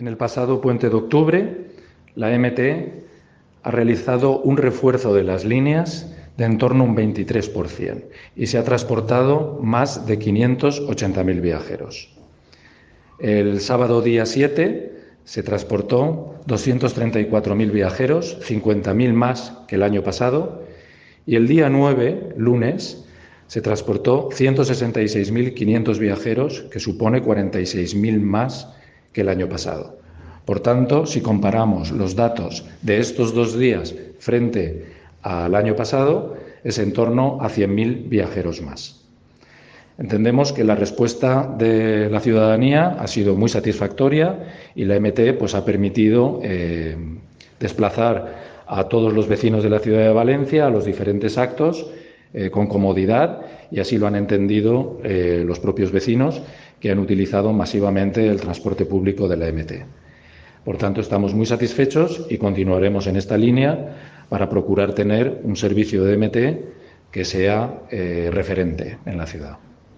En el pasado puente de octubre, la MT ha realizado un refuerzo de las líneas de en torno a un 23% y se ha transportado más de 580.000 viajeros. El sábado día 7 se transportó 234.000 viajeros, 50.000 más que el año pasado, y el día 9, lunes, se transportó 166.500 viajeros, que supone 46.000 más que el año pasado. Por tanto, si comparamos los datos de estos 2 días frente al año pasado, es en torno a 100.000 viajeros más. Entendemos que la respuesta de la ciudadanía ha sido muy satisfactoria y la MT ha permitido desplazar a todos los vecinos de la ciudad de Valencia a los diferentes actos con comodidad, y así lo han entendido los propios vecinos que han utilizado masivamente el transporte público de la MT. Por tanto, estamos muy satisfechos y continuaremos en esta línea para procurar tener un servicio de MT que sea referente en la ciudad.